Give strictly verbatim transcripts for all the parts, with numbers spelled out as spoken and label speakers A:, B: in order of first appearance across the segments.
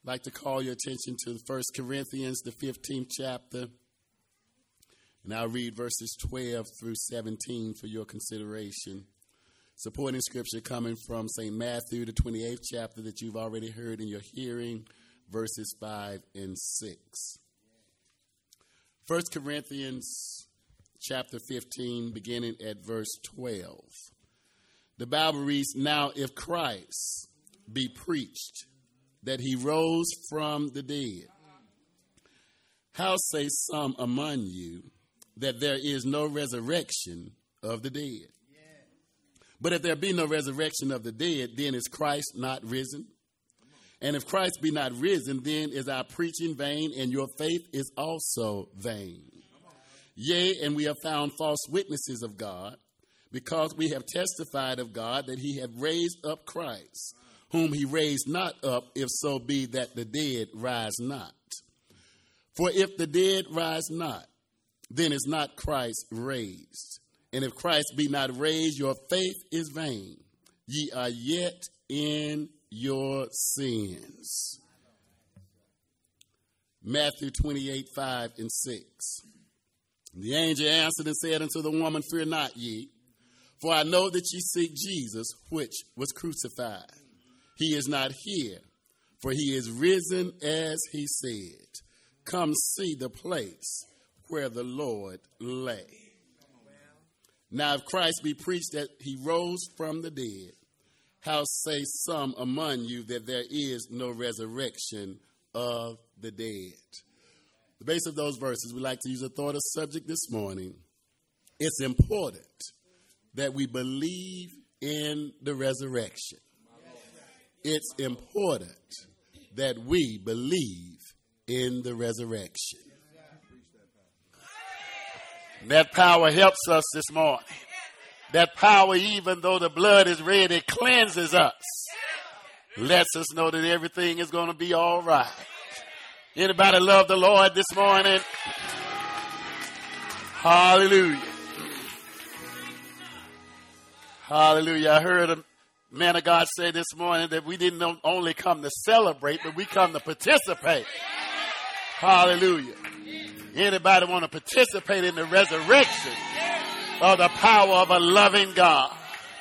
A: I'd like to call your attention to First Corinthians, the fifteenth chapter. And I'll read verses twelve through seventeen for your consideration. Supporting scripture coming from Saint Matthew, the twenty-eighth chapter that you've already heard in your hearing, verses five and six. First Corinthians chapter fifteen, beginning at verse twelve. The Bible reads, "Now if Christ be preached that he rose from the dead, how say some among you that there is no resurrection of the dead? But if there be no resurrection of the dead, then is Christ not risen? And if Christ be not risen, then is our preaching vain, and your faith is also vain. Yea, and we have found false witnesses of God, because we have testified of God that he hath raised up Christ, whom he raised not up, if so be that the dead rise not. For if the dead rise not, then is not Christ raised. And if Christ be not raised, your faith is vain. Ye are yet in your sins." Matthew twenty-eight, five and six. The angel answered and said unto the woman, "Fear not ye, for I know that ye seek Jesus, which was crucified. He is not here, for he is risen as he said. Come see the place where the Lord lay." Now if Christ be preached that he rose from the dead, how say some among you that there is no resurrection of the dead? The base of those verses, we like to use a thought of subject this morning. It's important that we believe in the resurrection. It's important that we believe in the resurrection. That power helps us this morning. That power, even though the blood is red, it cleanses us. Lets us know that everything is going to be all right. Anybody love the Lord this morning? Hallelujah. Hallelujah. I heard a man of God say this morning that we didn't only come to celebrate, but we come to participate. Hallelujah. Anybody want to participate in the resurrection of the power of a loving God?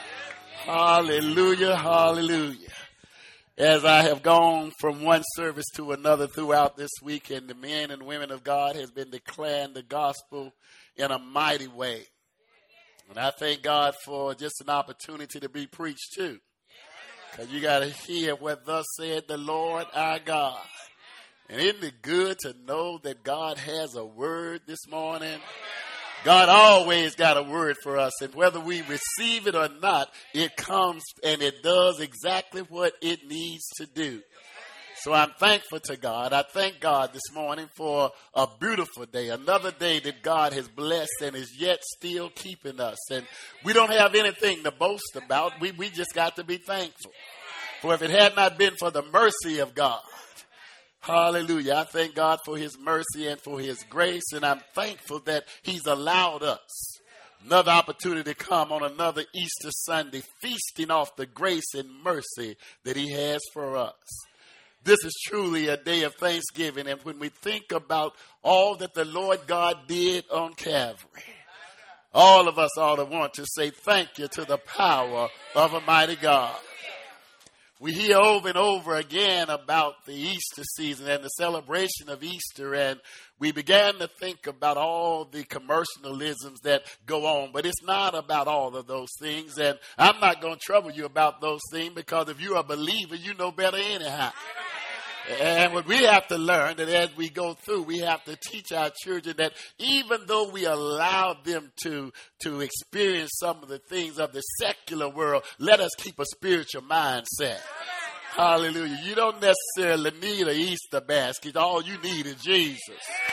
A: Hallelujah, hallelujah. As I have gone from one service to another throughout this week, and the men and women of God has been declaring the gospel in a mighty way. And I thank God for just an opportunity to be preached too. Because you got to hear what thus said the Lord our God. And isn't it good to know that God has a word this morning? God always got a word for us. And whether we receive it or not, it comes and it does exactly what it needs to do. So I'm thankful to God. I thank God this morning for a beautiful day, another day that God has blessed and is yet still keeping us. And we don't have anything to boast about. We, we just got to be thankful. For if it had not been for the mercy of God, hallelujah, I thank God for his mercy and for his grace. And I'm thankful that he's allowed us another opportunity to come on another Easter Sunday, feasting off the grace and mercy that he has for us. This is truly a day of thanksgiving. And when we think about all that the Lord God did on Calvary, all of us ought to want to say thank you to the power of a mighty God. We hear over and over again about the Easter season and the celebration of Easter, and we began to think about all the commercialisms that go on. But it's not about all of those things, and I'm not going to trouble you about those things, because if you're a believer, you know better anyhow. And what we have to learn, that as we go through, we have to teach our children that even though we allow them to, to experience some of the things of the secular world, let us keep a spiritual mindset. Hallelujah. You don't necessarily need an Easter basket. All you need is Jesus.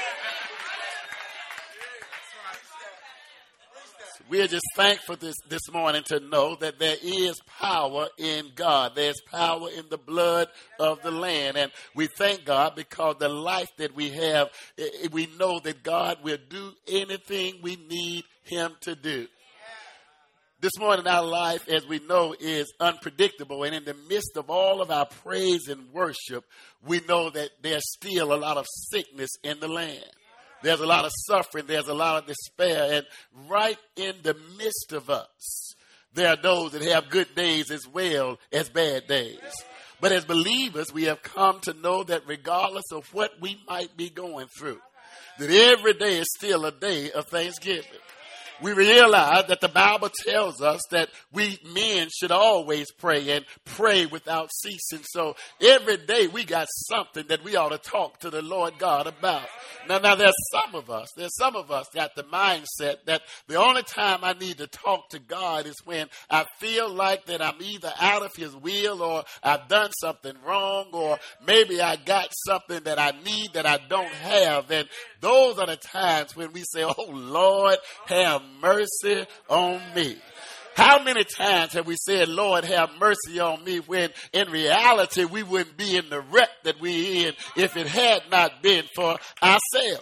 A: We're just thankful this, this morning to know that there is power in God. There's power in the blood of the Lamb. And we thank God because the life that we have, we know that God will do anything we need him to do. This morning, our life, as we know, is unpredictable. And in the midst of all of our praise and worship, we know that there's still a lot of sickness in the land. There's a lot of suffering. There's a lot of despair. And right in the midst of us, there are those that have good days as well as bad days. But as believers, we have come to know that regardless of what we might be going through, that every day is still a day of thanksgiving. We realize that the Bible tells us that we men should always pray and pray without ceasing. So every day we got something that we ought to talk to the Lord God about. Now, now there's some of us, there's some of us got the mindset that the only time I need to talk to God is when I feel like that I'm either out of his will or I've done something wrong, or maybe I got something that I need that I don't have. And those are the times when we say, oh Lord, have mercy on me. How many times have we said, Lord, have mercy on me, when in reality we wouldn't be in the wreck that we're in if it had not been for ourselves.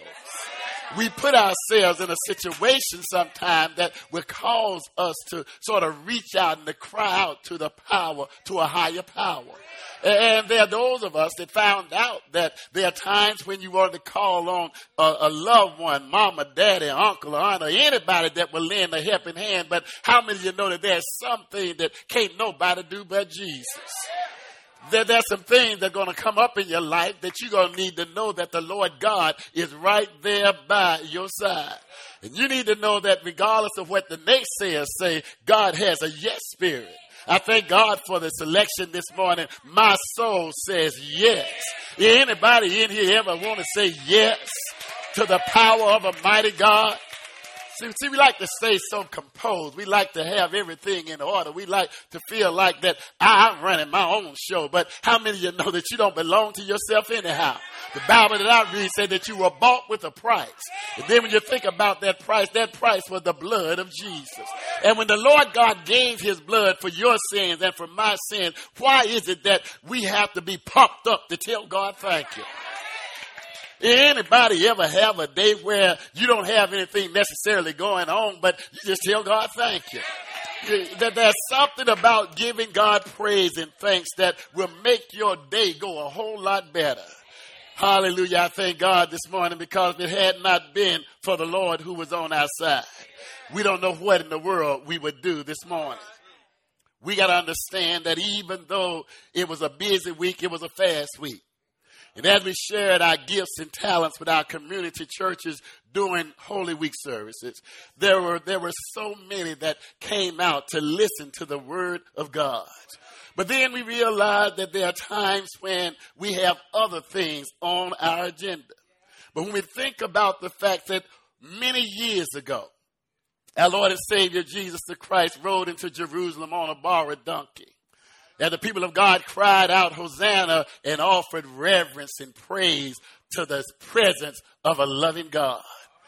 A: We put ourselves in a situation sometimes that will cause us to sort of reach out and to cry out to the power, to a higher power. And there are those of us that found out that there are times when you want to call on a, a loved one, mama, daddy, uncle, or aunt, or anybody that will lend a helping hand. But how many of you know that there's something that can't nobody do but Jesus? There, there's some things that are going to come up in your life that you're going to need to know that the Lord God is right there by your side. And you need to know that regardless of what the naysayers say, God has a yes spirit. I thank God for the selection this morning. My soul says yes. Anybody in here ever want to say yes to the power of a mighty God? See, see, we like to stay so composed. We like to have everything in order. We like to feel like that I'm running my own show. But how many of you know that you don't belong to yourself anyhow? The Bible that I read said that you were bought with a price. And then when you think about that price, that price was the blood of Jesus. And when the Lord God gave his blood for your sins and for my sins, why is it that we have to be pumped up to tell God thank you? Anybody ever have a day where you don't have anything necessarily going on, but you just tell God thank you? That there's something about giving God praise and thanks that will make your day go a whole lot better. Hallelujah. I thank God this morning, because if it had not been for the Lord who was on our side, we don't know what in the world we would do this morning. We got to understand that even though it was a busy week, it was a fast week. And as we shared our gifts and talents with our community churches during Holy Week services, there were there were so many that came out to listen to the word of God. But then we realized that there are times when we have other things on our agenda. But when we think about the fact that many years ago, our Lord and Savior Jesus the Christ rode into Jerusalem on a borrowed donkey. And the people of God cried out, Hosanna, and offered reverence and praise to the presence of a loving God.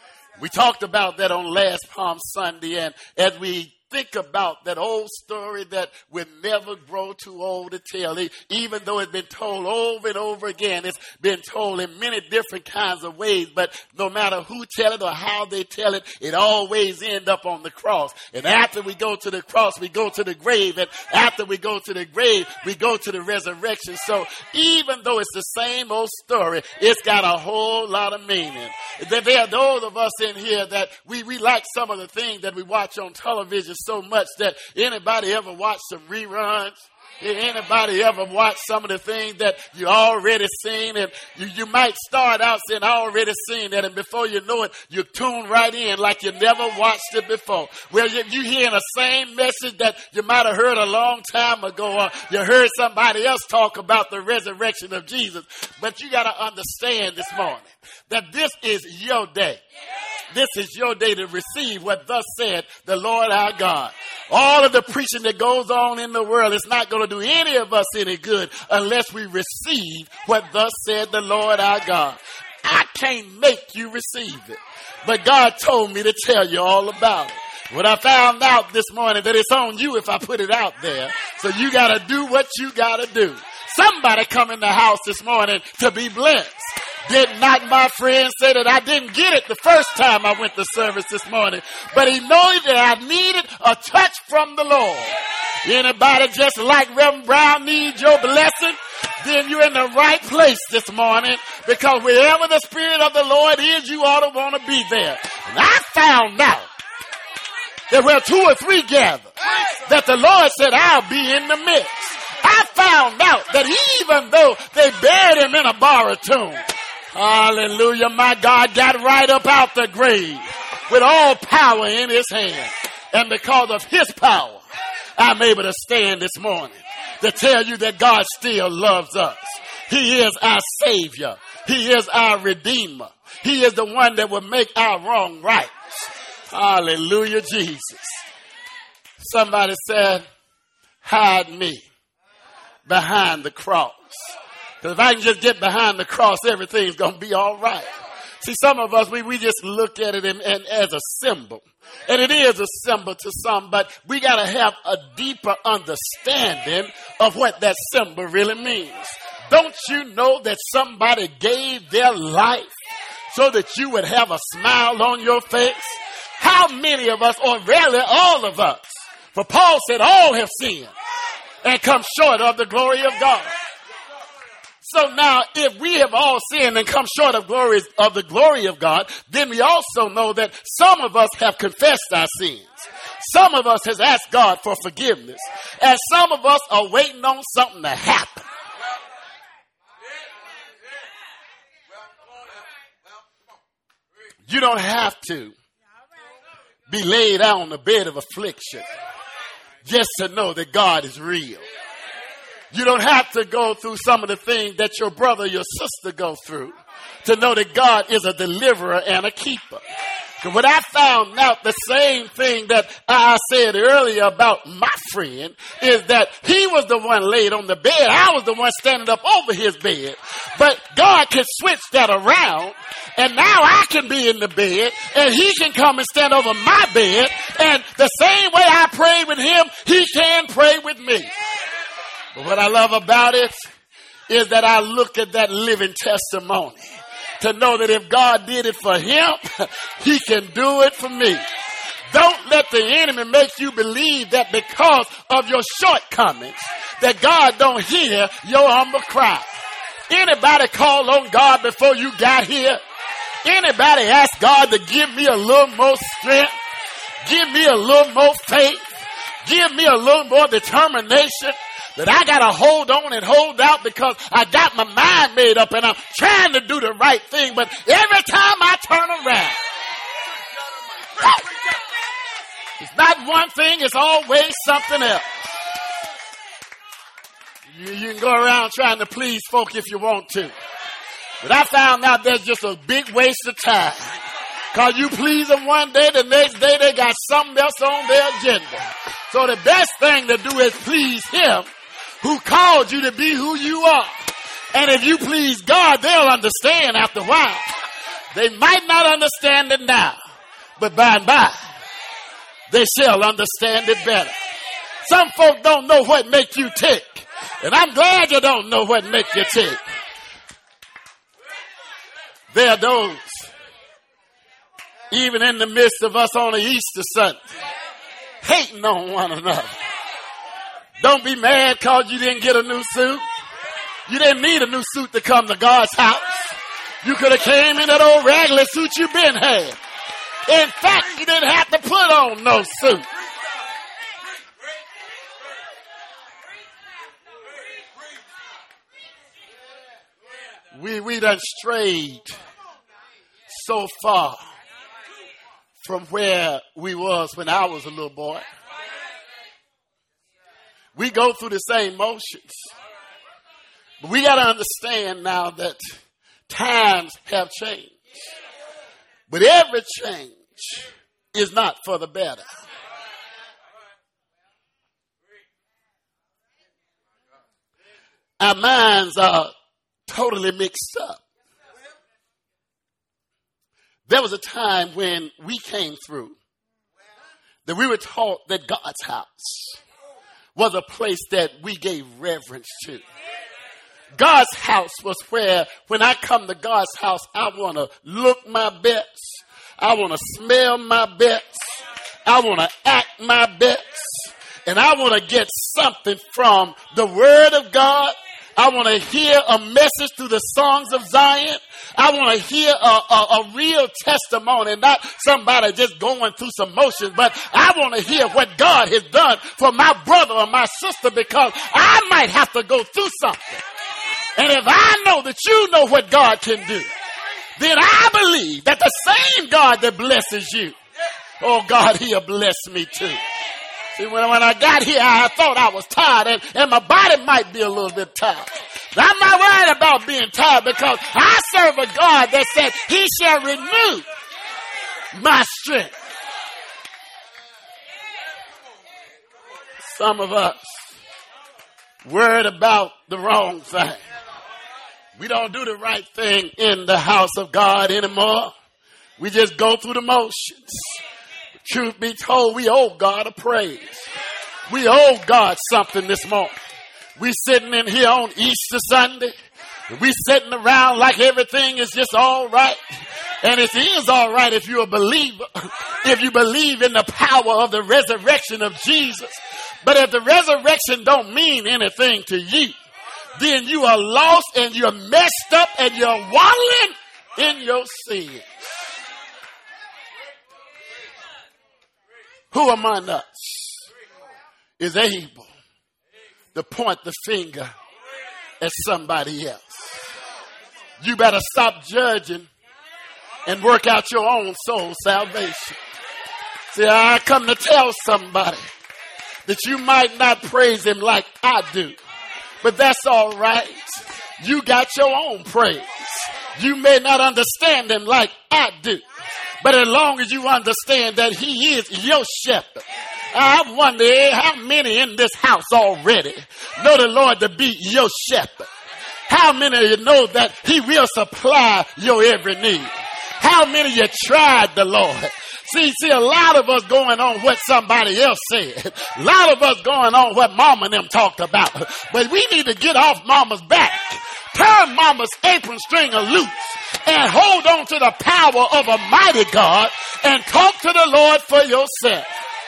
A: We talked about that on last Palm Sunday, and as we think about that old story that will never grow too old to tell, even though it's been told over and over again, it's been told in many different kinds of ways, but no matter who tell it or how they tell it, it always ends up on the cross. And after we go to the cross, we go to the grave, and after we go to the grave, we go to the resurrection. So even though it's the same old story, it's got a whole lot of meaning. There are those of us in here that we, we like some of the things that we watch on television so much that anybody ever watch some reruns? Anybody ever watch some of the things that you already seen? And you, you might start out saying, I already seen that. And before you know it, you tune right in like you never watched it before. Well, you, you hearing the same message that you might have heard a long time ago, or you heard somebody else talk about the resurrection of Jesus. But you got to understand this morning that this is your day. This is your day to receive what thus said the Lord our God. All of the preaching that goes on in the world is not going to do any of us any good unless we receive what thus said the Lord our God. I can't make you receive it, but God told me to tell you all about it. What I found out this morning, that it's on you if I put it out there. So you got to do what you got to do. Somebody come in the house this morning to be blessed. Did not my friend say that I didn't get it the first time I went to service this morning, but he knew that I needed a touch from the Lord. Anybody just like Reverend Brown needs your blessing? Then you're in the right place this morning, because wherever the Spirit of the Lord is, you ought to want to be there. And I found out that where two or three gather, that the Lord said, I'll be in the midst. I found out that even though they buried him in a borrowed tomb, hallelujah, my God got right up out the grave with all power in his hand. And because of his power, I'm able to stand this morning to tell you that God still loves us. He is our Savior. He is our Redeemer. He is the one that will make our wrong right. Hallelujah, Jesus. Somebody said, hide me behind the cross. Because if I can just get behind the cross, everything's going to be all right. See, some of us, we, we just look at it and, and as a symbol. And it is a symbol to some, but we got to have a deeper understanding of what that symbol really means. Don't you know that somebody gave their life so that you would have a smile on your face? How many of us, or rarely all of us, for Paul said all have sinned and come short of the glory of God. So now, if we have all sinned and come short of glory of the glory of God, then we also know that some of us have confessed our sins. Some of us has asked God for forgiveness. And some of us are waiting on something to happen. You don't have to be laid out on the bed of affliction just to know that God is real. You don't have to go through some of the things that your brother or your sister go through to know that God is a deliverer and a keeper. Because what I found out, the same thing that I said earlier about my friend, is that he was the one laid on the bed. I was the one standing up over his bed. But God can switch that around, and now I can be in the bed, and he can come and stand over my bed, and the same way I pray with him, he can pray with me. But what I love about it is that I look at that living testimony to know that if God did it for him, he can do it for me. Don't let the enemy make you believe that because of your shortcomings that God don't hear your humble cry. Anybody call on God before you got here? Anybody ask God to give me a little more strength? Give me a little more faith? Give me a little more determination? That I got to hold on and hold out because I got my mind made up and I'm trying to do the right thing. But every time I turn around, it's not one thing, it's always something else. You, you can go around trying to please folk if you want to. But I found out that's just a big waste of time. Because you please them one day, the next day they got something else on their agenda. So the best thing to do is please him who called you to be who you are. And if you please God, they'll understand after a while. They might not understand it now, but by and by, they shall understand it better. Some folk don't know what makes you tick. And I'm glad you don't know what makes you tick. There are those, even in the midst of us on the Easter Sunday, hating on one another. Don't be mad because you didn't get a new suit. You didn't need a new suit to come to God's house. You could have came in that old regular suit you been had. In fact, you didn't have to put on no suit. We, we done strayed so far from where we was when I was a little boy. We go through the same motions. But we got to understand now that times have changed. But every change is not for the better. Our minds are totally mixed up. There was a time when we came through that we were taught that God's house was a place that we gave reverence to. God's house was where, when I come to God's house, I want to look my best. I want to smell my best. I want to act my best. And I want to get something from the word of God. I want to hear a message through the songs of Zion. I want to hear a, a, a real testimony, not somebody just going through some motions, but I want to hear what God has done for my brother or my sister, because I might have to go through something. And if I know that you know what God can do, then I believe that the same God that blesses you, oh God, he'll bless me too. See, when, when I got here, I thought I was tired, and, and my body might be a little bit tired. But I'm not worried about being tired, because I serve a God that said he shall renew my strength. Some of us worried about the wrong thing. We don't do the right thing in the house of God anymore. We just go through the motions. Truth be told, we owe God a praise. We owe God something this morning. We sitting in here on Easter Sunday. We sitting around like everything is just all right. And it is all right if you're a believer, if you believe in the power of the resurrection of Jesus. But if the resurrection don't mean anything to you, then you are lost and you're messed up and you're wallowing in your sins. Who among us is able to point the finger at somebody else? You better stop judging and work out your own soul salvation. See, I come to tell somebody that you might not praise him like I do, but that's all right. You got your own praise. You may not understand him like I do, but as long as you understand that he is your shepherd. I wonder how many in this house already know the Lord to be your shepherd. How many of you know that he will supply your every need? How many of you tried the Lord? See, see, a lot of us going on what somebody else said. A lot of us going on what mama and them talked about. But we need to get off mama's back. Turn mama's apron stringer loose and hold on to the power of a mighty God and talk to the Lord for yourself.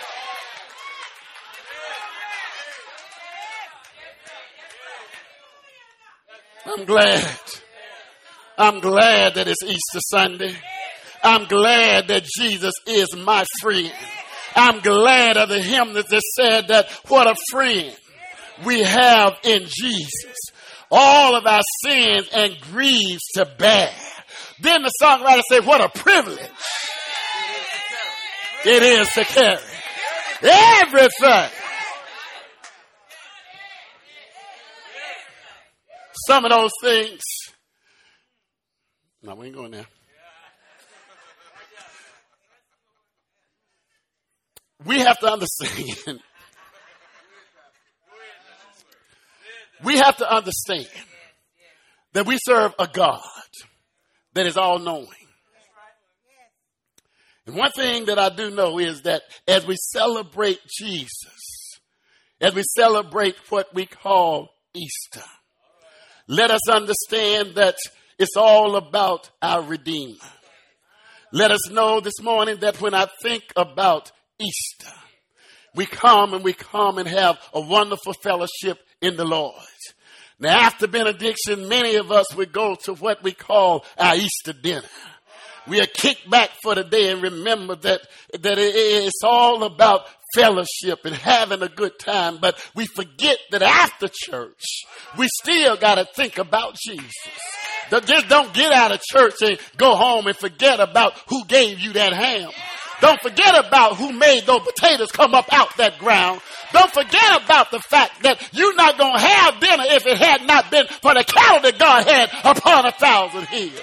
A: I'm glad. I'm glad that it's Easter Sunday. I'm glad that Jesus is my friend. I'm glad of the hymn that said that what a friend we have in Jesus. All of our sins and griefs to bear. Then the songwriter said, what a privilege it is to carry everything. Some of those things. No, we ain't going there. We have to understand. We have to understand that we serve a God that is all knowing. And one thing that I do know is that as we celebrate Jesus, as we celebrate what we call Easter, let us understand that it's all about our Redeemer. Let us know this morning that when I think about Easter, we come and we come and have a wonderful fellowship in the Lord. Now, after benediction, many of us would go to what we call our Easter dinner. We are kicked back for the day and remember that, that it, it's all about fellowship and having a good time. But we forget that after church, we still got to think about Jesus. Just don't get out of church and go home and forget about who gave you that ham. Don't forget about who made those potatoes come up out that ground. Don't forget about the fact that you're not going to have dinner if it had not been for the cattle that God had upon a thousand hills.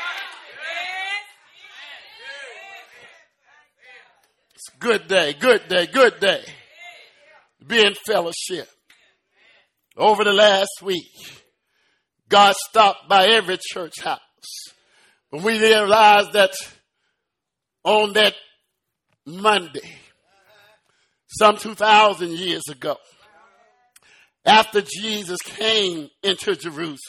A: It's a good day, good day, good day. Be in fellowship. Over the last week, God stopped by every church house. When we realized that on that Monday, some two thousand years ago, after Jesus came into Jerusalem,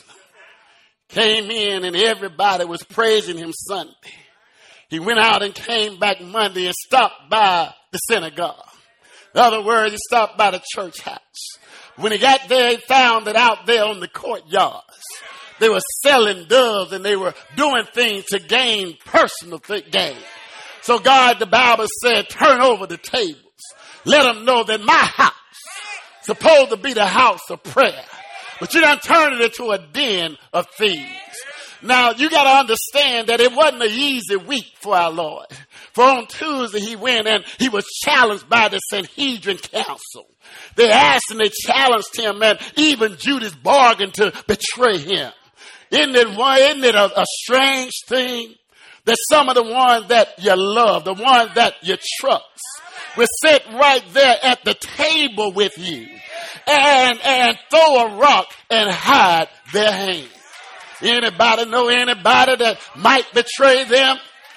A: came in and everybody was praising him Sunday, he went out and came back Monday and stopped by the synagogue. In other words, he stopped by the church house. When he got there, he found that out there on the courtyards, they were selling doves and they were doing things to gain personal th- gain. So God, the Bible said, turn over the tables. Let them know that my house is supposed to be the house of prayer. But you done turned it into a den of thieves. Now, you got to understand that it wasn't an easy week for our Lord. For on Tuesday, he went and he was challenged by the Sanhedrin Council. They asked and they challenged him, and even Judas bargained to betray him. Isn't it, isn't it a, a strange thing that some of the ones that you love, the ones that you trust, will sit right there at the table with you and, and throw a rock and hide their hand? Anybody know anybody that might betray them?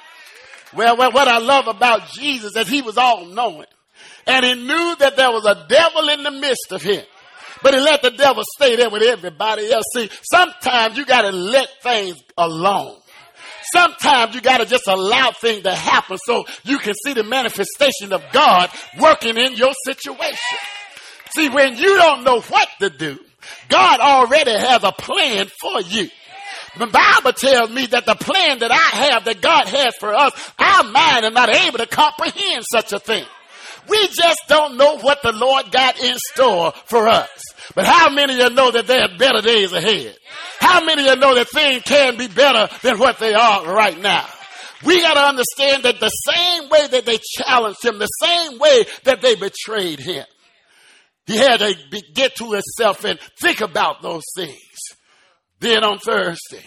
A: Well, well, what I love about Jesus is he was all knowing. And he knew that there was a devil in the midst of him. But he let the devil stay there with everybody else. See, sometimes you got to let things alone. Sometimes you got to just allow things to happen so you can see the manifestation of God working in your situation. See, when you don't know what to do, God already has a plan for you. The Bible tells me that the plan that I have, that God has for us, our mind is not able to comprehend such a thing. We just don't know what the Lord got in store for us. But how many of you know that there are better days ahead? How many of you know that things can be better than what they are right now? We got to understand that the same way that they challenged him, the same way that they betrayed him, he had to be, get to himself and think about those things. Then on Thursday,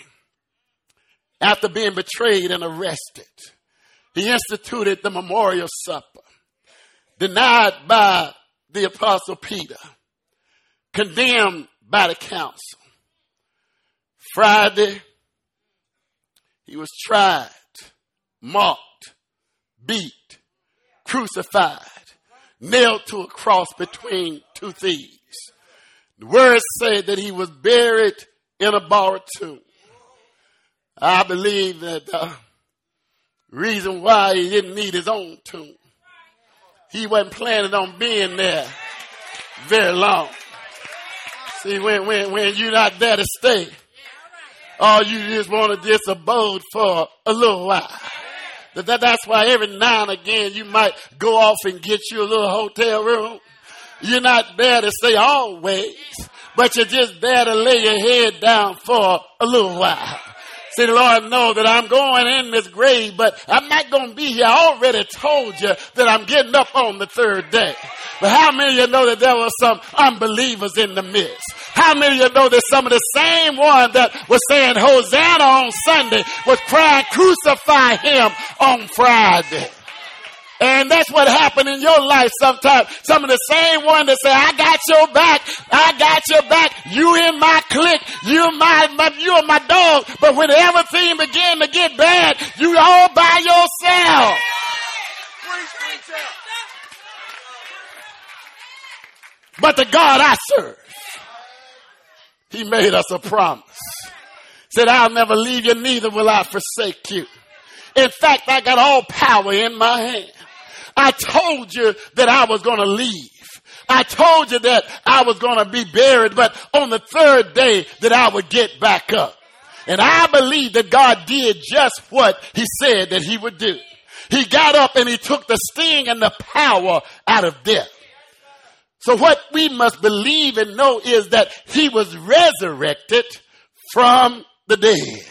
A: after being betrayed and arrested, he instituted the memorial supper, denied by the apostle Peter, condemned by the council. Friday, he was tried, mocked, beat, crucified, nailed to a cross between two thieves. The words say that he was buried in a borrowed tomb. I believe that the reason why he didn't need his own tomb, he wasn't planning on being there very long. See, when, when, when you're not there to stay, or you just want to just abode for a little while. That, that, that's why every now and again you might go off and get you a little hotel room. You're not there to stay always, but you're just there to lay your head down for a little while. See, the Lord knows that I'm going in this grave, but I'm not going to be here. I already told you that I'm getting up on the third day. But how many of you know that there were some unbelievers in the midst? How many of you know that some of the same ones that was saying Hosanna on Sunday was crying, crucify him on Friday? And that's what happened in your life sometimes. Some of the same ones that say, I got your back. I got your back. You in my clique. You my, my you are my dog. But when everything began to get bad, you all by yourself. But the God I serve, he made us a promise. Said, I'll never leave you, neither will I forsake you. In fact, I got all power in my hand. I told you that I was going to leave. I told you that I was going to be buried, but on the third day that I would get back up. And I believe that God did just what he said that he would do. He got up and he took the sting and the power out of death. So what we must believe and know is that he was resurrected from the dead.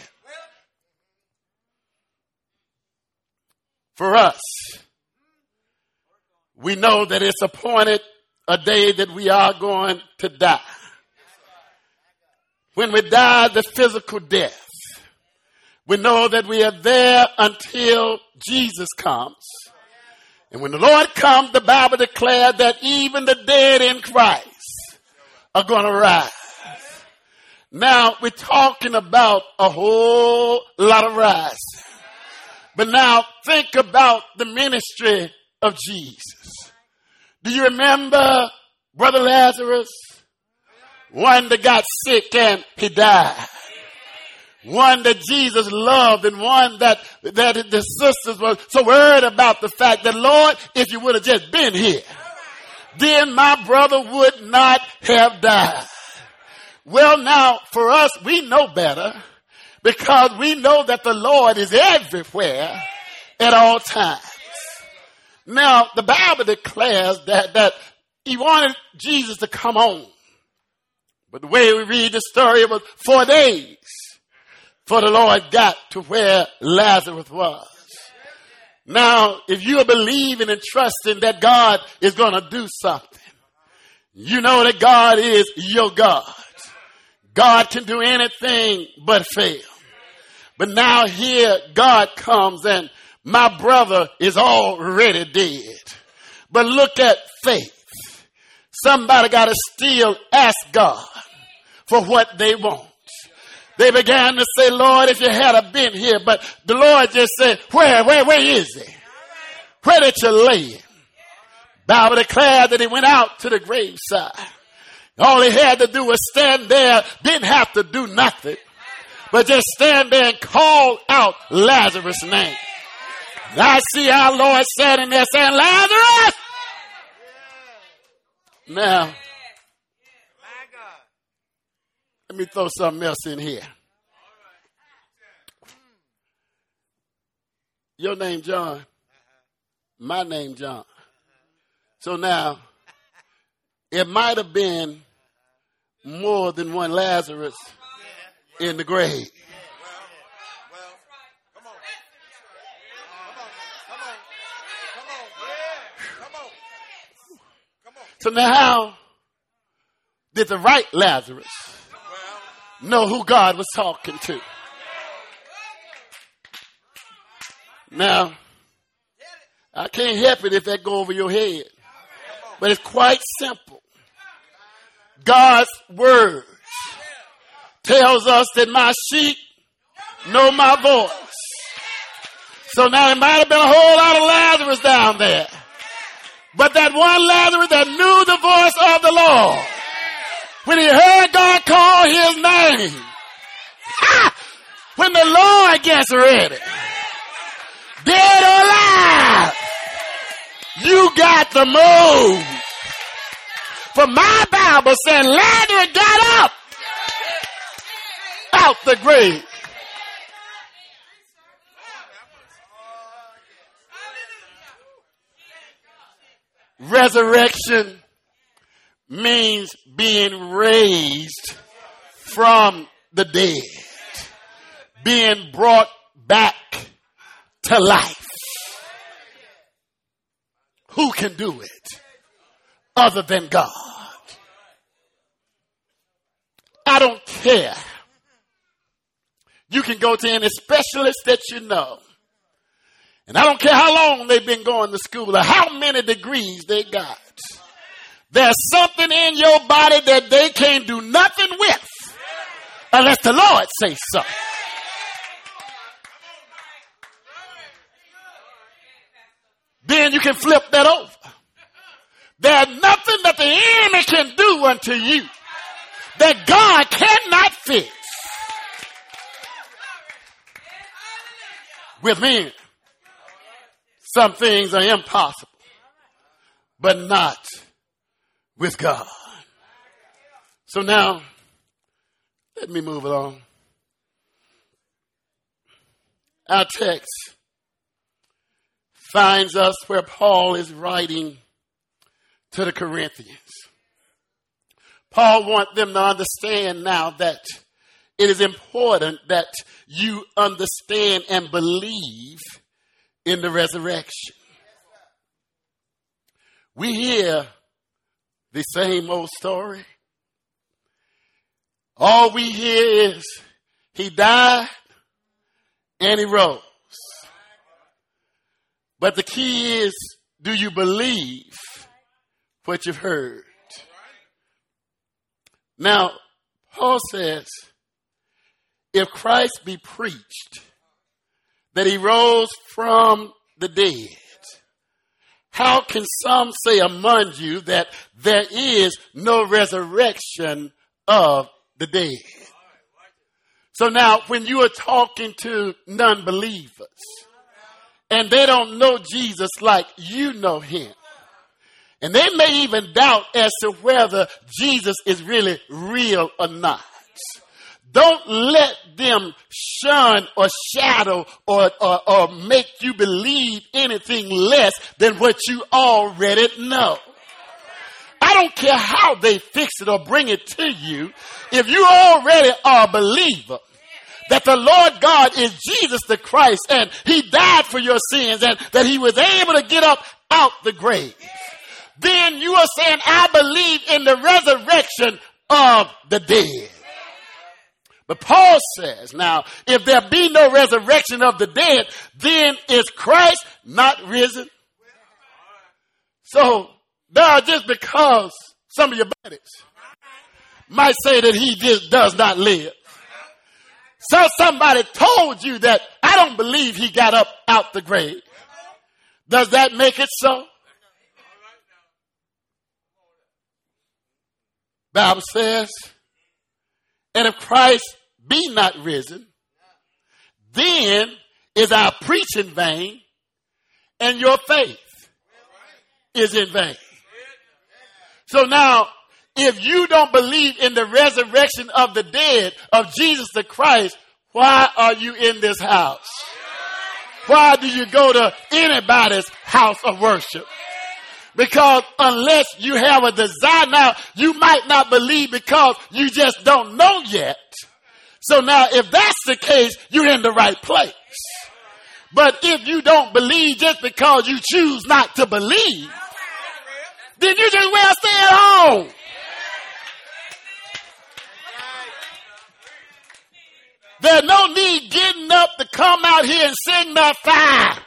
A: For us, we know that it's appointed a day that we are going to die. When we die the physical death, we know that we are there until Jesus comes. And when the Lord comes, the Bible declares that even the dead in Christ are going to rise. Now, we're talking about a whole lot of rising. But now, think about the ministry of Jesus. Do you remember Brother Lazarus? One that got sick and he died. One that Jesus loved, and one that, that the sisters were so worried about the fact that, Lord, if you would have just been here, then my brother would not have died. Well, now, for us, we know better because we know that the Lord is everywhere at all times. Now, the Bible declares that, that he wanted Jesus to come home. But the way we read the story, it was four days for the Lord got to where Lazarus was. Now, if you are believing and trusting that God is going to do something, you know that God is your God. God can do anything but fail. But now here God comes and my brother is already dead. But look at faith. Somebody got to still ask God for what they want. They began to say, Lord, if you had been here, but the Lord just said, where, where, where is he? Where did you lay him? Bible declared that he went out to the graveside. All he had to do was stand there, didn't have to do nothing, but just stand there and call out Lazarus' name. And I see our Lord standing there saying, Lazarus! Now, let me throw something else in here. Your name John. My name John. So now, it might have been more than one Lazarus in the grave. So now how did the right Lazarus know who God was talking to? Now, I can't help it if that go over your head. But it's quite simple. God's word tells us that my sheep know my voice. So now there might have been a whole lot of Lazarus down there. But that one Lazarus that knew the voice of the Lord, when he heard God call his name, ah, when the Lord gets ready, dead or alive, you got to move. For my Bible said Lazarus got up out the grave. Resurrection means being raised from the dead, being brought back to life. Who can do it other than God? I don't care. You can go to any specialist that you know. And I don't care how long they've been going to school or how many degrees they got. There's something in your body that they can't do nothing with unless the Lord says so. Then you can flip that over. There's nothing that the enemy can do unto you that God cannot fix. With men, some things are impossible, but not with God. So now, let me move along. Our text finds us where Paul is writing to the Corinthians. Paul wants them to understand now that it is important that you understand and believe in the resurrection. We hear the same old story. All we hear is he died and he rose. But the key is, do you believe what you've heard? Now, Paul says, if Christ be preached that he rose from the dead, how can some say among you that there is no resurrection of the dead. So now when you are talking to non-believers and they don't know Jesus like you know him, and they may even doubt as to whether Jesus is really real or not, don't let them shun or shadow or, or, or make you believe anything less than what you already know. I don't care how they fix it or bring it to you. If you already are a believer that the Lord God is Jesus the Christ and he died for your sins and that he was able to get up out the grave, then you are saying, I believe in the resurrection of the dead. But Paul says, now, if there be no resurrection of the dead, then is Christ not risen? So, now just because some of your buddies might say that he just does not live. So somebody told you that I don't believe he got up out the grave. Does that make it so? Bible says, and if Christ be not risen, then is our preach in vain and your faith is in vain. So now, if you don't believe in the resurrection of the dead of Jesus the Christ, why are you in this house? Why do you go to anybody's house of worship? Because unless you have a desire now, you might not believe because you just don't know yet. So now if that's the case, you're in the right place. But if you don't believe just because you choose not to believe, then you just well stay at home. There's no need getting up to come out here and sing that fire.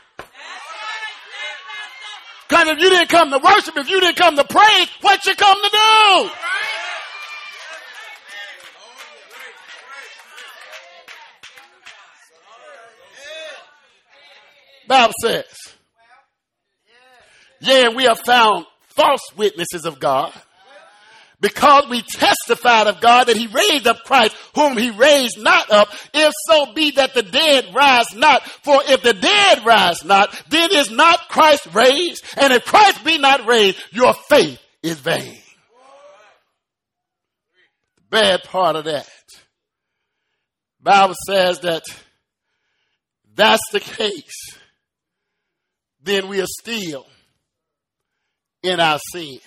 A: Because if you didn't come to worship, if you didn't come to praise, what you come to do? Bible says, yeah, we have found false witnesses of God, because we testified of God that he raised up Christ, whom he raised not up, if so be that the dead rise not. For if the dead rise not, then is not Christ raised? And if Christ be not raised, your faith is vain. The bad part of that, Bible says that that's the case, then we are still in our sins.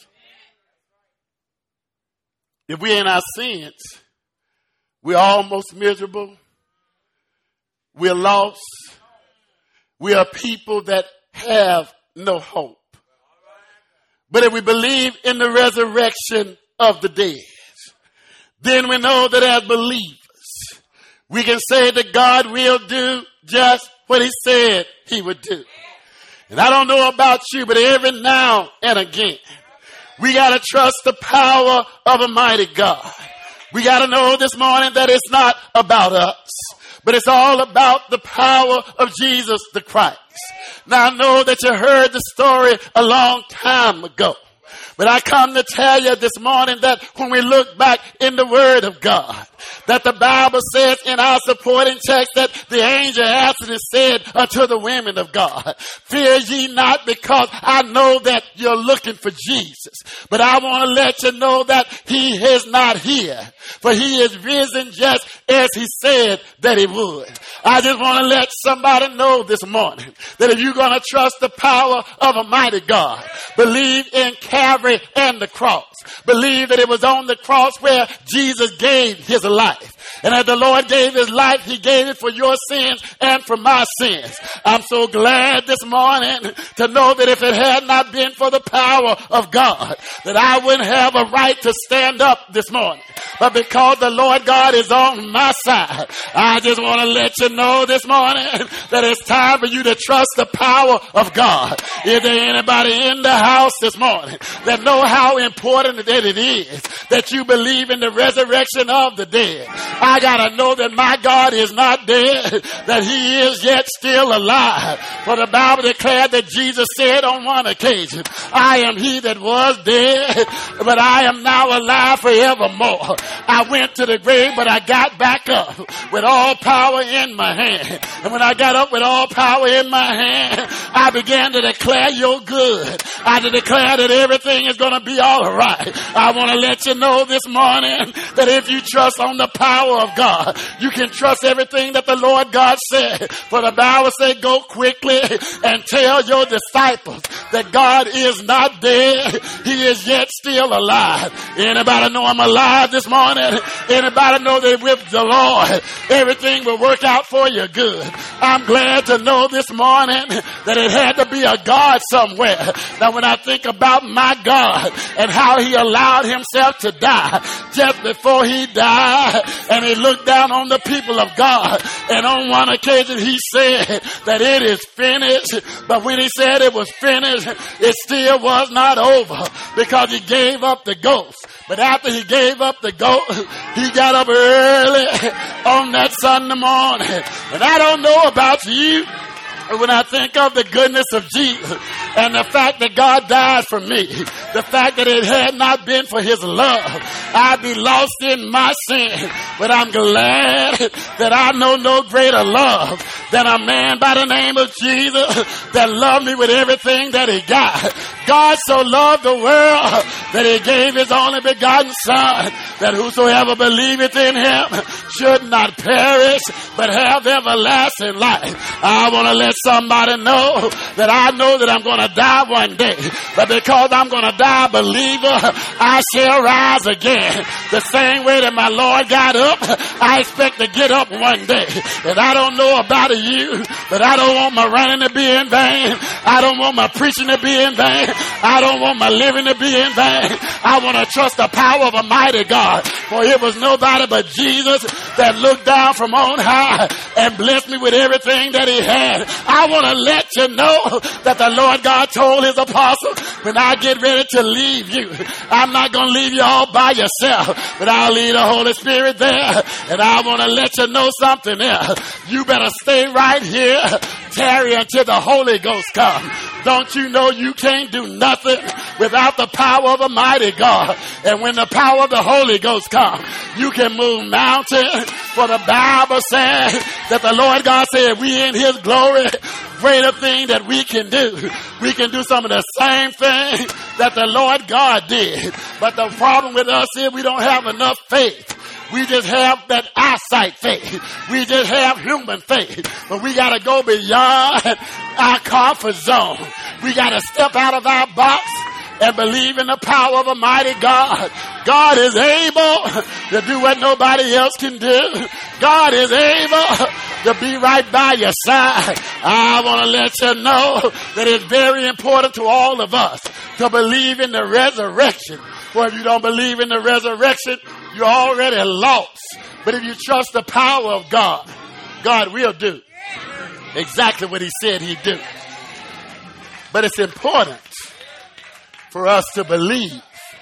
A: If we're in our sins, we're almost miserable. We're lost. We are people that have no hope. But if we believe in the resurrection of the dead, then we know that as believers, we can say that God will do just what he said he would do. And I don't know about you, but every now and again, we got to trust the power of a mighty God. We got to know this morning that it's not about us, but it's all about the power of Jesus the Christ. Now I know that you heard the story a long time ago, but I come to tell you this morning that when we look back in the Word of God, that the Bible says in our supporting text that the angel answered and said unto the women of God, fear ye not, because I know that you're looking for Jesus. But I want to let you know that he is not here, for he is risen just as he said that he would. I just want to let somebody know this morning that if you're going to trust the power of a mighty God, believe in Calvary and the cross. Believe that it was on the cross where Jesus gave his life. And as the Lord gave his life, he gave it for your sins and for my sins. I'm so glad this morning to know that if it had not been for the power of God, that I wouldn't have a right to stand up this morning. But because the Lord God is on my side, I just want to let you know this morning that it's time for you to trust the power of God. Is there anybody in the house this morning that know how important that it is that you believe in the resurrection of the dead. I got to know that my God is not dead, that he is yet still alive. For the Bible declared that Jesus said on one occasion, I am he that was dead, but I am now alive forevermore. I went to the grave, but I got back up with all power in my hand. And when I got up with all power in my hand, I began to declare you're good. I to declare that everything is going to be all right. I want to let you know this morning that if you trust on the power of God, you can trust everything that the Lord God said. For the Bible said, go quickly and tell your disciples that God is not dead. He is yet still alive. Anybody know I'm alive this morning? Anybody know that with the Lord, everything will work out for you good? I'm glad to know this morning that it had to be a God somewhere. Now when I think about my God and how he allowed himself to die just before he died, and he looked down on the people of God, and on one occasion he said that it is finished. But when he said it was finished, it still was not over, because he gave up the ghost. But after he gave up the ghost, he got up early on that Sunday morning. And I don't know about you, but when I think of the goodness of Jesus and the fact that God died for me, the fact that it had not been for his love, I'd be lost in my sin. But I'm glad that I know no greater love than a man by the name of Jesus that loved me with everything that he got. God so loved the world that he gave his only begotten Son, that whosoever believeth in him should not perish but have everlasting life. I want to let somebody know that I know that I'm going to die one day, but because I'm going to die a believer, I shall rise again. The same way that my Lord got up, I expect to get up one day. And I don't know about you, but I don't want my running to be in vain. I don't want my preaching to be in vain. I don't want my living to be in vain. I want to trust the power of a mighty God, for it was nobody but Jesus that looked down from on high and blessed me with everything that he had. I want to let you know that the Lord God told his apostles, when I get ready to leave you, I'm not going to leave you all by yourself, but I'll leave the Holy Spirit there. And I want to let you know something else. You better stay right here, tarry until the Holy Ghost comes. Don't you know you can't do nothing without the power of a mighty God? And when the power of the Holy Ghost comes, you can move mountains. For the Bible says that the Lord God said, we in his glory, greater thing that we can do. We can do some of the same things that the Lord God did. But the problem with us is we don't have enough faith. We just have that eyesight faith. We just have human faith. But we got to go beyond our comfort zone. We got to step out of our box and believe in the power of a mighty God. God is able to do what nobody else can do. God is able to be right by your side. I want to let you know that it's very important to all of us to believe in the resurrection. Well, if you don't believe in the resurrection, you're already lost. But if you trust the power of God, God will do exactly what he said he'd do. But it's important for us to believe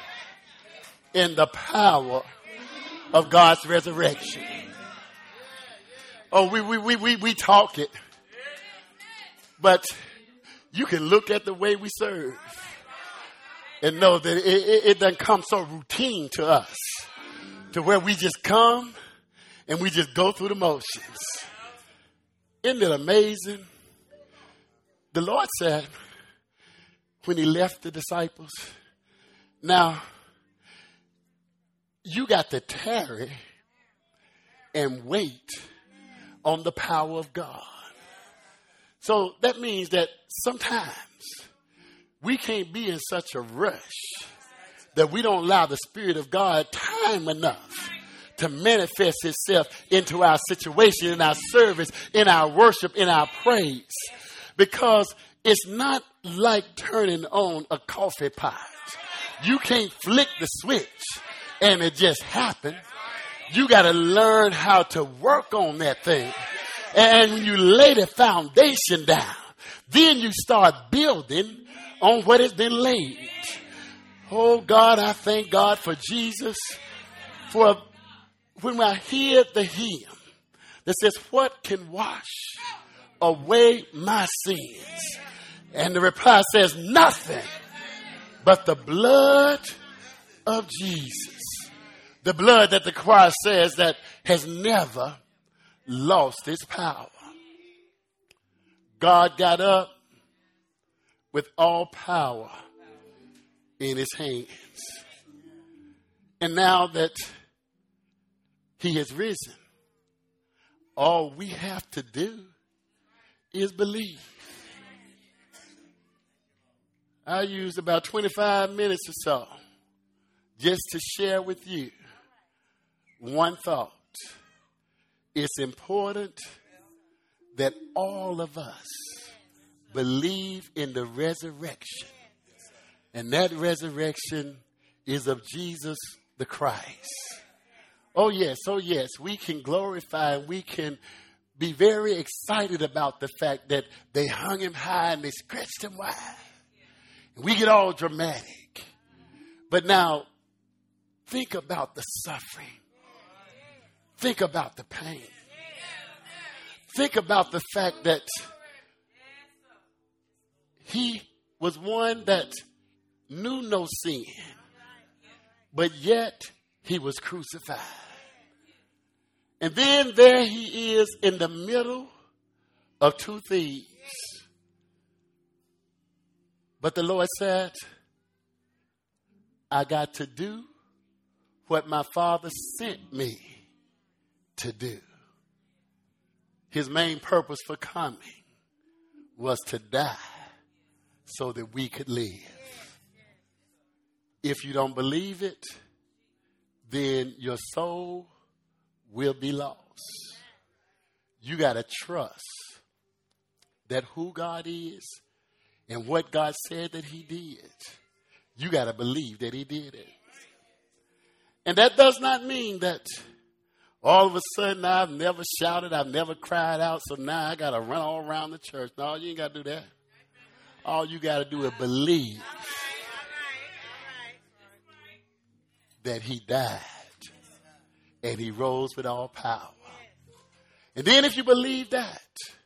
A: in the power of God's resurrection. Oh, we, we, we, we, we talk it. But you can look at the way we serve and know that it, it, it doesn't come so routine to us, to where we just come and we just go through the motions. Isn't it amazing? The Lord said when he left the disciples, now you got to tarry and wait on the power of God. So that means that sometimes we can't be in such a rush that we don't allow the Spirit of God time enough to manifest itself into our situation, in our service, in our worship, in our praise. Because it's not like turning on a coffee pot. You can't flick the switch and it just happens. You got to learn how to work on that thing. And when you lay the foundation down, then you start building on what has been laid. Oh God, I thank God for Jesus, for when I hear the hymn that says, what can wash away my sins? And the reply says, nothing but the blood of Jesus. The blood that the choir says that has never lost its power. God got up with all power in his hands. And now that he has risen, all we have to do is believe. I used about twenty-five minutes or so just to share with you one thought. It's important that all of us believe in the resurrection. And that resurrection is of Jesus the Christ. Oh yes, oh yes, we can glorify, we can be very excited about the fact that they hung him high and they stretched him wide. We get all dramatic. But now, think about the suffering. Think about the pain. Think about the fact that he was one that knew no sin, but yet he was crucified. And then there he is in the middle of two thieves. But the Lord said, I got to do what my Father sent me to do. His main purpose for coming was to die so that we could live. If you don't believe it, then your soul will be lost. You got to trust that who God is and what God said that he did, you got to believe that he did it. And that does not mean that all of a sudden I've never shouted, I've never cried out, so now I got to run all around the church. No, you ain't got to do that. All you got to do is believe that he died and he rose with all power. And then if you believe that,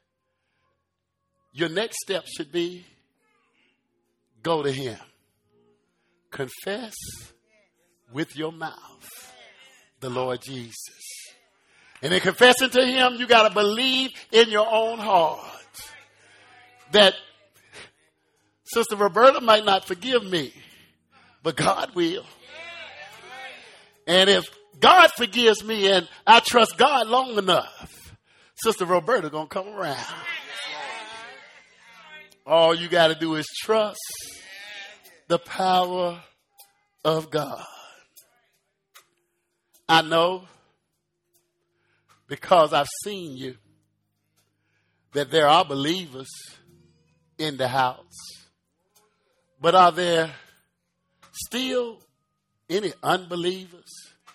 A: your next step should be go to him. Confess with your mouth the Lord Jesus. And in confessing to him, you got to believe in your own heart that Sister Roberta might not forgive me, but God will. And if God forgives me and I trust God long enough, Sister Roberta gonna come around. All you got to do is trust the power of God. I know, because I've seen you, that there are believers in the house. But are there still any unbelievers?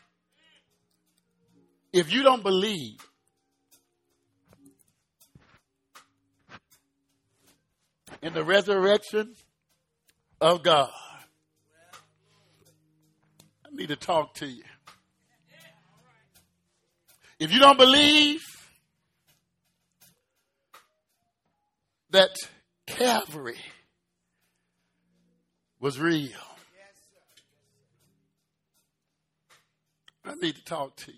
A: If you don't believe in the resurrection of God, I need to talk to you. If you don't believe that Calvary was real, I need to talk to you.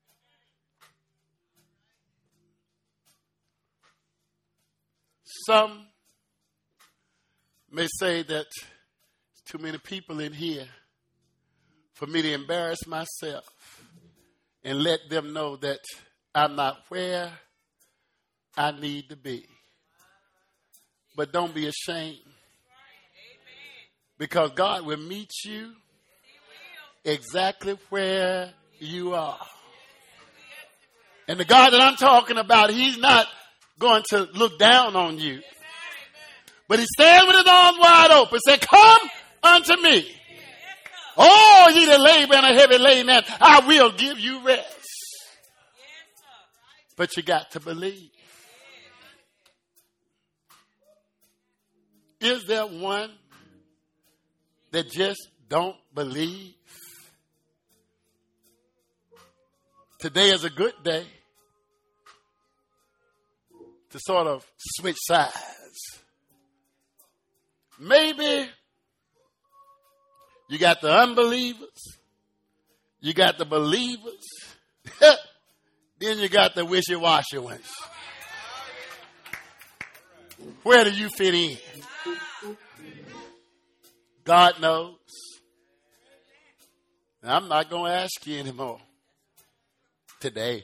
A: Some may say that there's too many people in here for me to embarrass myself and let them know that I'm not where I need to be. But don't be ashamed, because God will meet you exactly where you are. And the God that I'm talking about, he's not going to look down on you, but he stands with his arms wide open, say, come unto me. Oh, ye that labor and are heavy laden, and I will give you rest. But you got to believe. Is there one that just don't believe? today is a good day to sort of switch sides. Maybe you got the unbelievers, you got the believers, then you got the wishy-washy ones. Where do you fit in? God knows. I'm not going to ask you anymore today.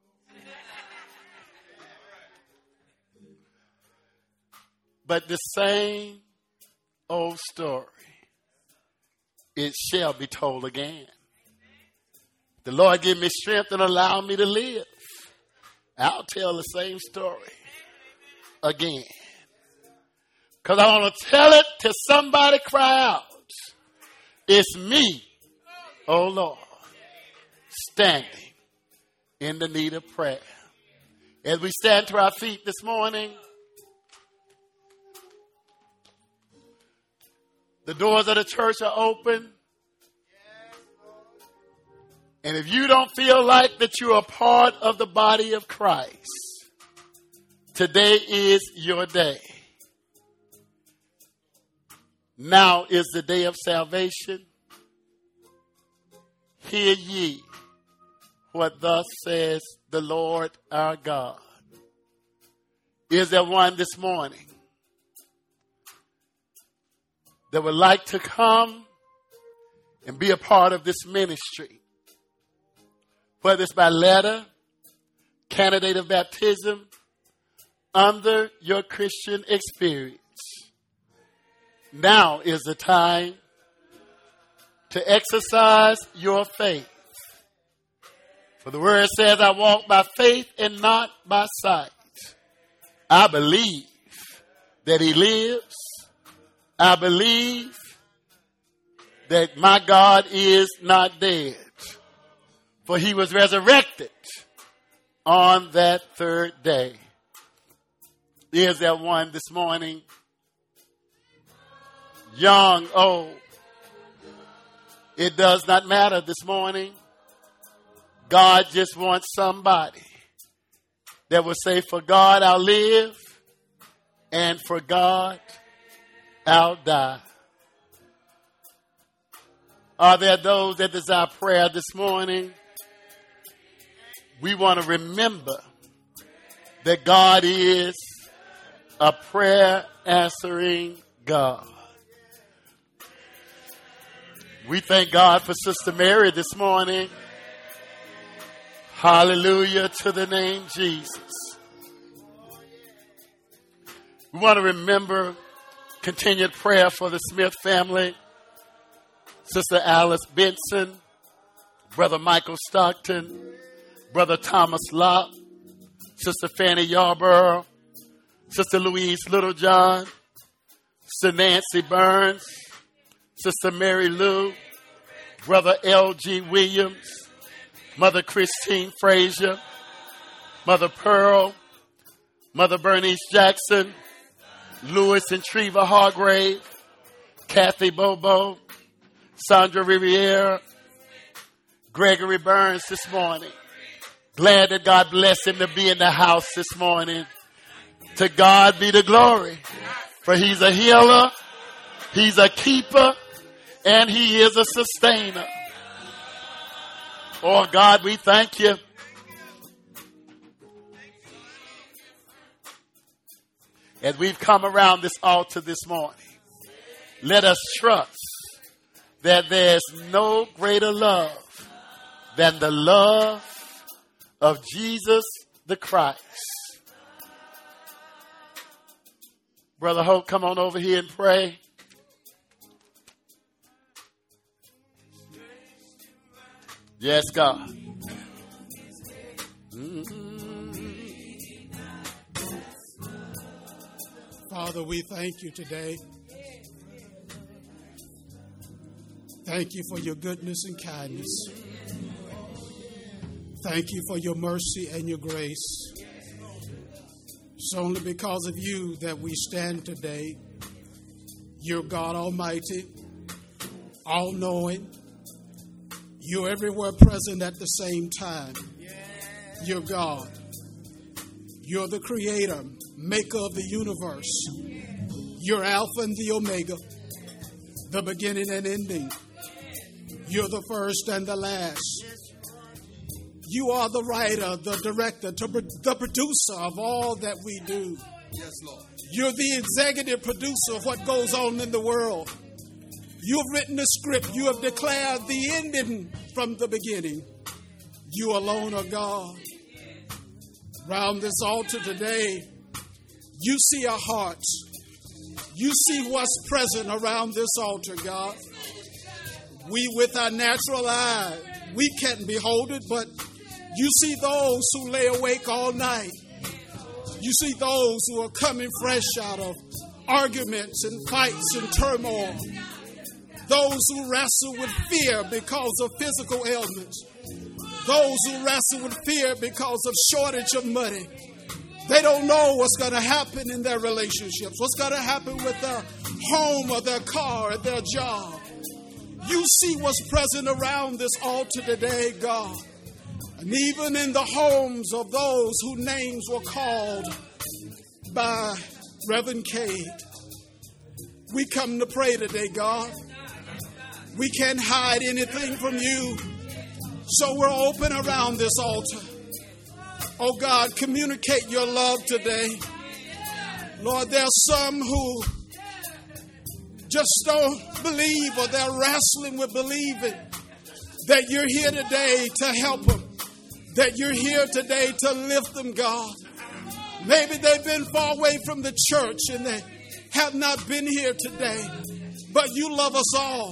A: But the same old story, it shall be told again. The Lord give me strength and allow me to live. I'll tell the same story again. Because I want to tell it till somebody cry out. It's me, oh Lord, standing in the need of prayer. As we stand to our feet this morning, the doors of the church are open. And if you don't feel like that you're a part of the body of Christ, today is your day. Now is the day of salvation. Hear ye what thus says the Lord our God. Is there one this morning that would like to come and be a part of this ministry? Whether it's by letter, candidate of baptism, under your Christian experience. Now is the time to exercise your faith. For the word says, I walk by faith and not by sight. I believe that he lives. I believe that my God is not dead. For he was resurrected on that third day. Is there one this morning? Young, old. It does not matter this morning. God just wants somebody that will say, for God I'll live, and for God I'll die. Are there those that desire prayer this morning? We want to remember that God is a prayer answering God. We thank God for Sister Mary this morning. Hallelujah to the name Jesus. We want to remember continued prayer for the Smith family. Sister Alice Benson, Brother Michael Stockton, Brother Thomas Locke, Sister Fanny Yarborough, Sister Louise Littlejohn, Sister Nancy Burns, Sister Mary Lou, Brother L G Williams, Mother Christine Frazier, Mother Pearl, Mother Bernice Jackson, Louis and Treva Hargrave, Kathy Bobo, Sandra Riviere, Gregory Burns this morning. Glad that God blessed him to be in the house this morning. To God be the glory. For he's a healer, he's a keeper, and he is a sustainer. Oh God, we thank you. As we've come around this altar this morning, let us trust that there's no greater love than the love of Jesus the Christ. Brother Hope, come on over here and pray. Yes, God. Mm-hmm.
B: Father, we thank you today. Thank you for your goodness and kindness. Thank you for your mercy and your grace. It's only because of you that we stand today. You're God Almighty, all-knowing. You're everywhere present at the same time. You're God. You're the creator, maker of the universe. You're Alpha and the Omega, the beginning and ending. You're the first and the last. You are the writer, the director, the producer of all that we do.
C: Yes, Lord.
B: You're the executive producer of what goes on in the world. You have written the script. You have declared the ending from the beginning. You alone are God. Around this altar today, you see our hearts. You see what's present around this altar, God. We, with our natural eye, we can't behold it, but you see those who lay awake all night. You see those who are coming fresh out of arguments and fights and turmoil. Those who wrestle with fear because of physical ailments. Those who wrestle with fear because of shortage of money. They don't know what's going to happen in their relationships, what's going to happen with their home or their car or their job. You see what's present around this altar today, God. And even in the homes of those whose names were called by Reverend Cade. We come to pray today, God. We can't hide anything from you. So we're open around this altar. Oh God, communicate your love today. Lord, there are some who just don't believe, or they're wrestling with believing that you're here today to help them. That you're here today to lift them, God. Maybe they've been far away from the church and they have not been here today. But you love us all.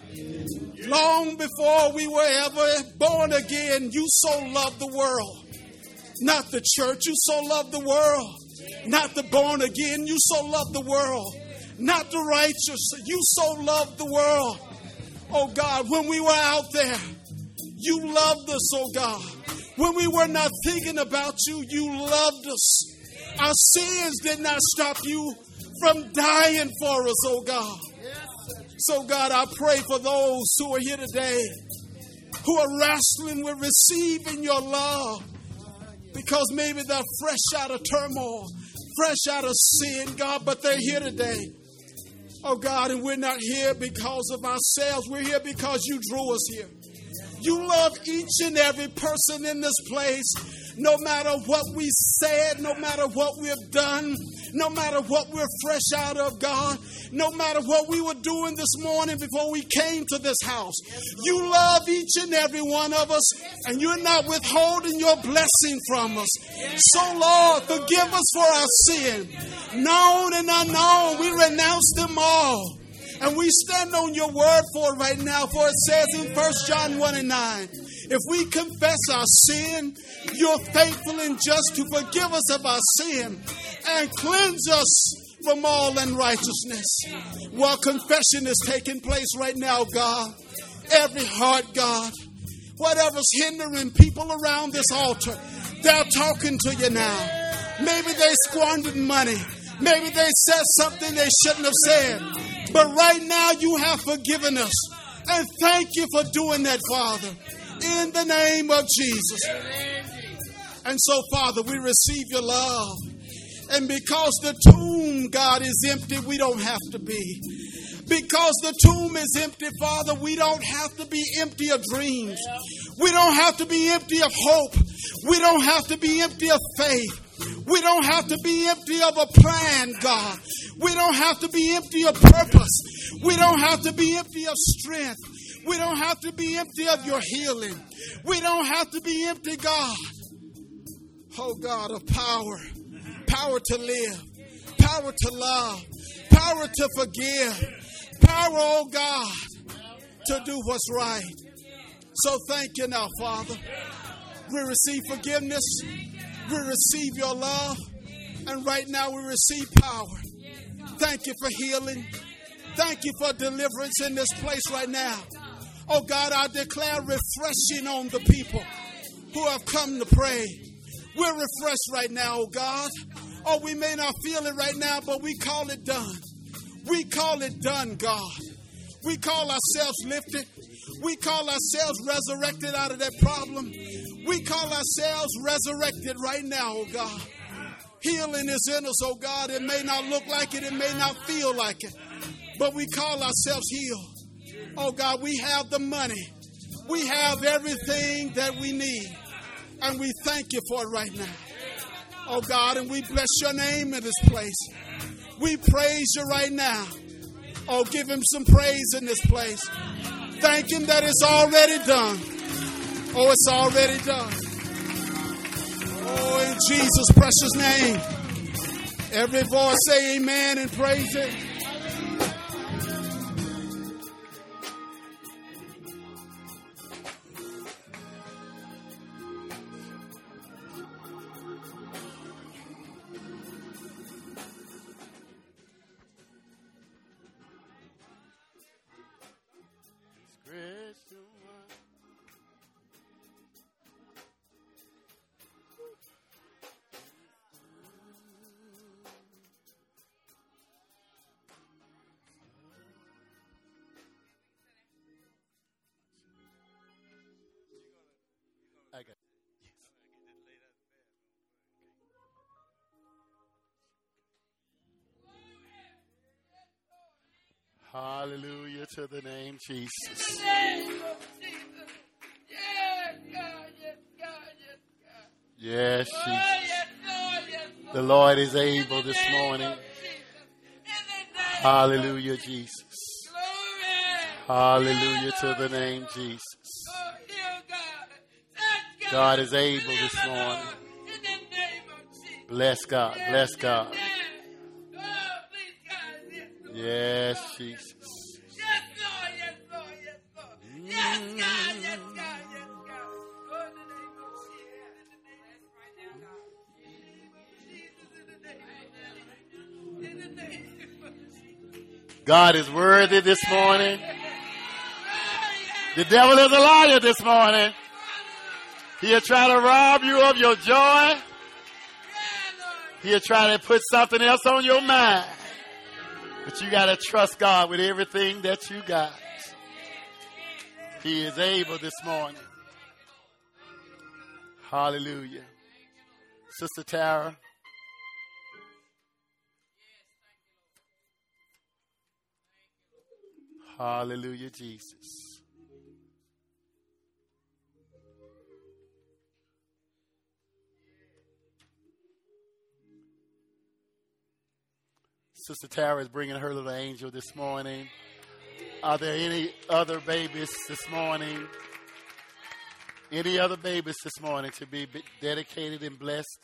B: Long before we were ever born again, you so loved the world. Not the church, you so loved the world. Not the born again, you so loved the world. Not the righteous, you so loved the world. Oh God, when we were out there, you loved us, oh God. When we were not thinking about you, you loved us. Our sins did not stop you from dying for us, oh God. So God, I pray for those who are here today, who are wrestling with receiving your love, because maybe they're fresh out of turmoil, fresh out of sin, God, but they're here today. Oh God, and we're not here because of ourselves. We're here because you drew us here. You love each and every person in this place, no matter what we said, no matter what we've done, no matter what we're fresh out of, God, no matter what we were doing this morning before we came to this house. You love each and every one of us, and you're not withholding your blessing from us. So, Lord, forgive us for our sin, known and unknown. We renounce them all. And we stand on your word for it right now, for it says in First John one and nine, if we confess our sin, you're faithful and just to forgive us of our sin and cleanse us from all unrighteousness. While confession is taking place right now, God, every heart, God, whatever's hindering people around this altar, they're talking to you now. Maybe they squandered money. Maybe they said something they shouldn't have said. But right now you have forgiven us. And thank you for doing that, Father. In the name of Jesus. And so, Father, we receive your love. And because the tomb, God, is empty, we don't have to be. Because the tomb is empty, Father, we don't have to be empty of dreams. We don't have to be empty of hope. We don't have to be empty of faith. We don't have to be empty of a plan, God. We don't have to be empty of purpose. We don't have to be empty of strength. We don't have to be empty of your healing. We don't have to be empty, God. Oh, God, of power. Power to live. Power to love. Power to forgive. Power, oh God, to do what's right. So thank you now, Father. We receive forgiveness. We receive your love. And right now we receive power. Thank you for healing. Thank you for deliverance in this place right now. Oh God, I declare refreshing on the people who have come to pray. We're refreshed right now, oh God. Oh, we may not feel it right now, but we call it done. We call it done, God. We call ourselves lifted. We call ourselves resurrected out of that problem. We call ourselves resurrected right now, oh God. Healing is in us, oh God. It may not look like it. It may not feel like it. But we call ourselves healed. Oh God, we have the money. We have everything that we need. And we thank you for it right now. Oh God, and we bless your name in this place. We praise you right now. Oh, give him some praise in this place. Thank him that it's already done. Oh, it's already done. Oh, in Jesus' precious name. Every voice say amen and praise it.
A: Hallelujah to the name Jesus.
C: In the name of Jesus. Yes, God, yes, God, yes, God.
A: Yes,
C: Oh,
A: Jesus.
C: yes, Lord, yes, Lord.
A: The Lord is able
C: In the
A: this
C: name
A: morning.
C: of Jesus. In the name
A: Hallelujah,
C: of Jesus.
A: Jesus.
C: Glory.
A: Hallelujah
C: Yes,
A: to
C: Lord,
A: the
C: yes,
A: name
C: Lord.
A: Jesus.
C: Oh, heal God. Touch God.
A: God is able this
C: Deliver,
A: morning.
C: Lord. In the name of Jesus.
A: Bless God.
C: Yes,
A: Bless
C: yes,
A: God.
C: yes. Oh, please, God, yes, Lord.
A: Yes,
C: Lord,
A: Jesus.
C: Yes, Lord, yes, Lord, yes, Lord. Yes, God, yes, God, yes, God. Oh, in the name of Jesus, in the name of right now, God. In the name of Jesus, in the name of Jesus. In the name of Jesus.
A: God is worthy this morning. The devil is a liar this morning. He'll try to rob you of your joy. He'll try to put something else on your mind. But you got to trust God with everything that you got. He is able this morning. Hallelujah. Sister Tara. Hallelujah, Jesus. Sister Tara is bringing her little angel this morning. Are there any other babies this morning? Any other babies this morning to be dedicated and blessed?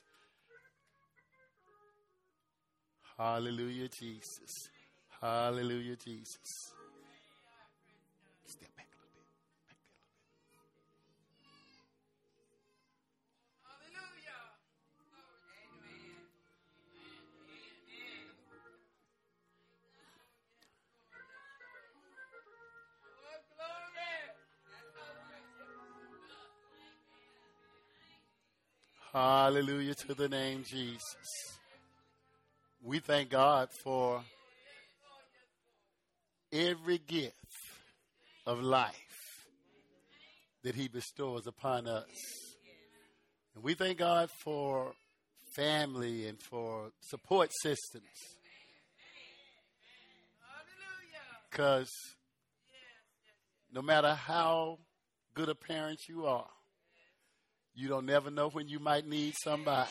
A: Hallelujah, Jesus. Hallelujah, Jesus. Step back a little bit. Back there a little bit.
C: Hallelujah. Amen.
A: Hallelujah to the name Jesus. We thank God for every gift of life that he bestows upon us. And we thank God for family and for support systems. Because no matter how good a parent you are, you don't never know when you might need somebody.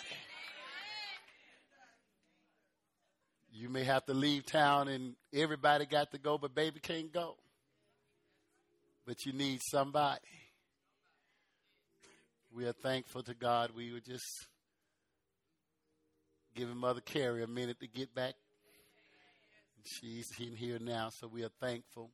A: You may have to leave town and everybody got to go, but baby can't go. But you need somebody. We are thankful to God. We were just giving Mother Carrie a minute to get back. She's in here now, so we are thankful.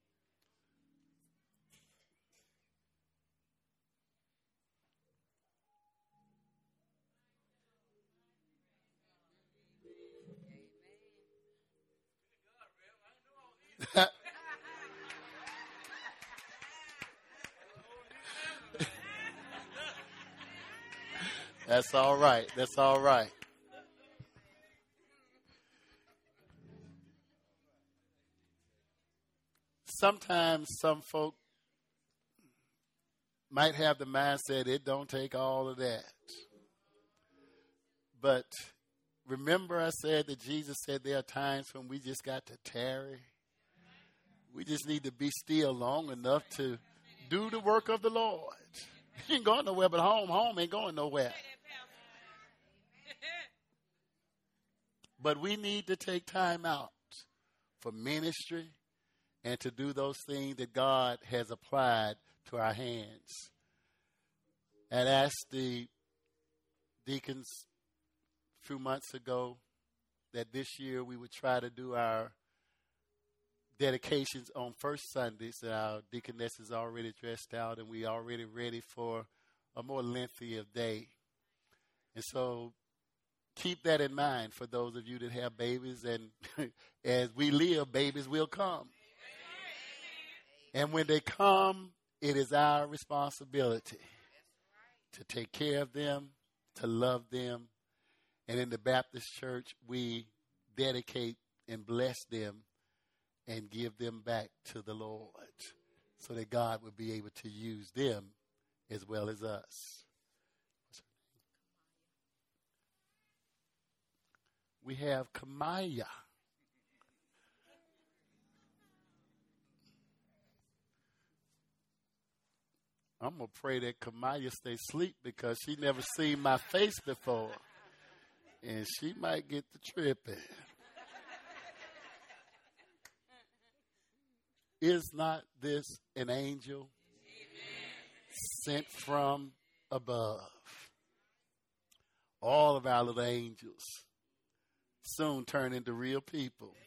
A: That's all right. That's all right. Sometimes some folk might have the mindset it don't take all of that. But remember I said that Jesus said there are times when we just got to tarry. We just need to be still long enough to do the work of the Lord. You ain't going nowhere but home. Home ain't going nowhere. But we need to take time out for ministry and to do those things that God has applied to our hands. And asked the deacons a few months ago that this year we would try to do our dedications on first Sundays. Our deaconess is already dressed out and we already ready for a more lengthy day. And so keep that in mind for those of you that have babies, and as we live, babies will come. And when they come, it is our responsibility to take care of them, to love them. And in the Baptist church, we dedicate and bless them and give them back to the Lord so that God would be able to use them as well as us. We have Kamaya. I'm going to pray that Kamaya stay asleep because she never seen my face before. And she might get the tripping. Is not this an angel sent from above? All of our little angels soon turn into real people.